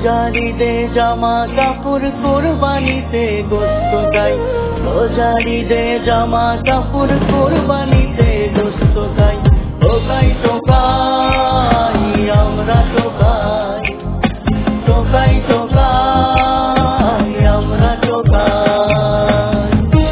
রোজারিতে জামা কাপড় কোরবানিতে গোস্ত খাই, রোজারিতে জামা কাপড় কোরবানিতে গোস্ত খাই। টোকাই টোকাই আমরা টোকাই, টোকাই টোকাই আমরা টোকাই।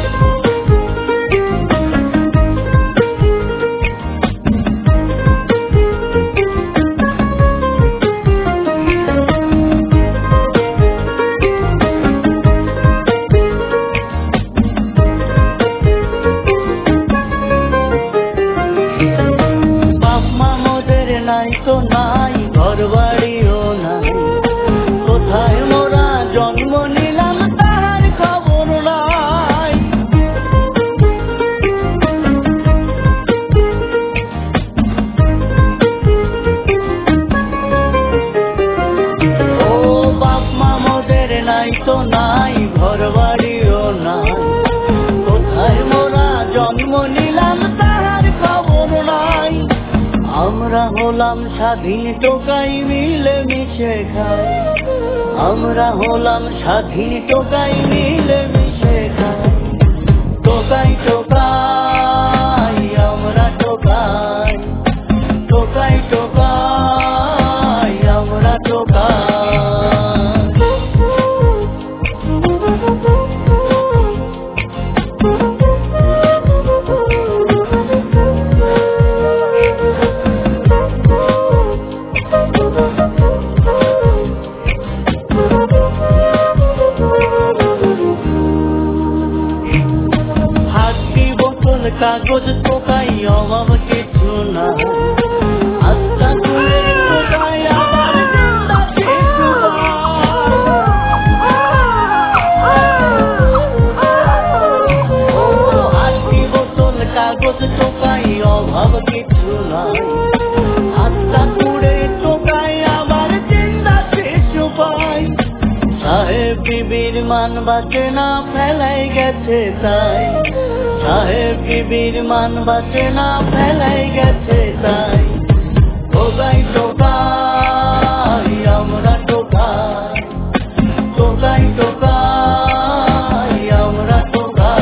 নাই তো নাই ঘর বাড়িও নাই, কোথায় মোরা জন্ম নিলাম তার খবর নাই। ও বাপ মা মোদের নাই তো নাই ঘর বাড়িও নাই, কোথায় মোরা জন্ম নিলাম তার খবর নাই। আমরা হলাম স্বাধীন টোকাই মিলে মিশে খাই, আমরা হলাম স্বাধীন টোকাই মিলে মিশে খাই। টোকাই টোকাই আমরা টোকাই, টোকাই টোকাই আমরা টোকাই। কাগজ টোকাই অভাব কিছু না, আস্তা তুলে টোকাই আবার জিন্দা কিছু। ও হাতি বোতল কাগজ টোকাই অভাব কিছু নাই, আস্তা তুলে টোকাই আবার জিন্দা কিছু পাই। সাহেব বিবির মান বাঁচে না ফেলাই গেছে তাই, সাহেব বিবির মান বাঁচে না ফেলাই গেছে তাই। টোকাই টোকাই আমরা টোকাই, টোকাই টোকাই আমরা টোকাই।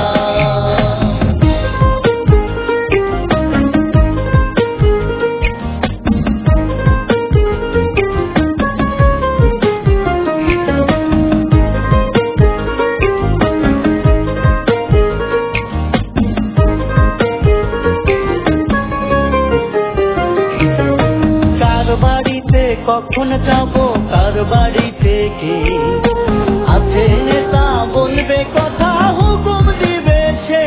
কখন যাবো কার বাড়ি থেকে, আছে নেতা বলবে কথা হুকুম দিবে সে।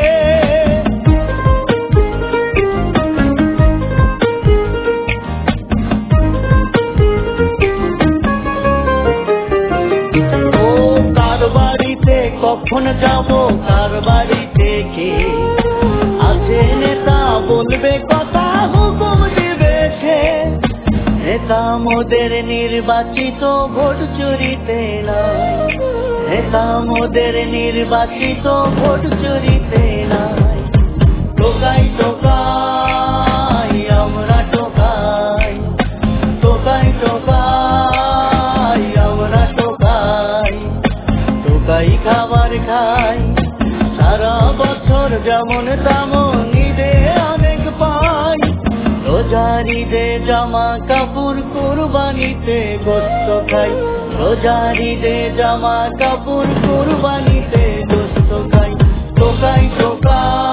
ও কার বাড়িতে কখন যাবো কার বাড়ি থেকে, আছে নেতা বলবে কথা হুকুম দিবে সে। নেতা মোদের নির্বাচিত ভোট চুরিতে নাই, নেতা মোদের নির্বাচিত ভোট চুরিতে নাই। টোকাই টোকাই আমরা টোকাই, টোকাই টোকাই আমরা টোকাই। টোকাই খাবার খাই সারা বছর যেমন তেমন ঈদে অনেক পাই। রোজারিতে জামা কাপড় কোরবানিতে গোস্ত খাই, রোজারিতে জামা কাপড় কোরবানিতে গোস্ত খাই। টোকাই টোকাই